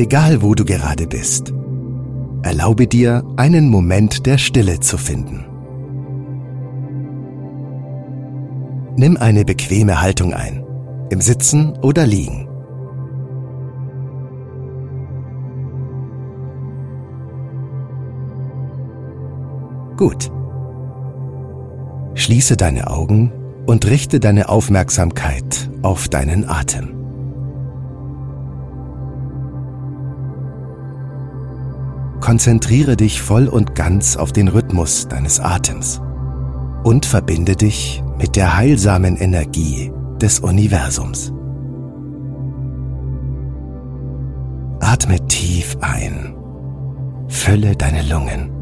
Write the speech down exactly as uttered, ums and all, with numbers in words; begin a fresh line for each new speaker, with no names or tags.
Egal wo du gerade bist, erlaube dir, einen Moment der Stille zu finden. Nimm eine bequeme Haltung ein, im Sitzen oder Liegen. Gut. Schließe deine Augen und richte deine Aufmerksamkeit auf deinen Atem. Konzentriere dich voll und ganz auf den Rhythmus deines Atems und verbinde dich mit der heilsamen Energie des Universums. Atme tief ein, fülle deine Lungen.